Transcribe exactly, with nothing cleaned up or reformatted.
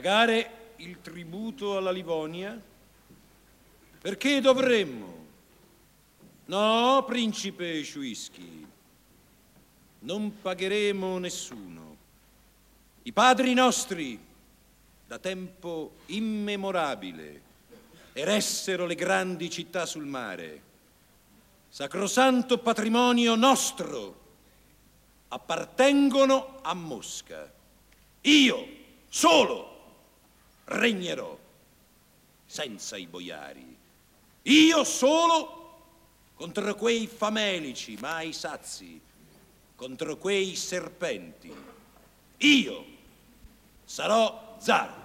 pagare il tributo alla Livonia? Perché dovremmo? No, principe Shuisky, non pagheremo nessuno. I padri nostri, da tempo immemorabile, eressero le grandi città sul mare. Sacrosanto patrimonio nostro, appartengono a Mosca. Io solo regnerò, senza i boiari. Io solo contro quei famelici mai sazi, contro quei serpenti. Io sarò zar.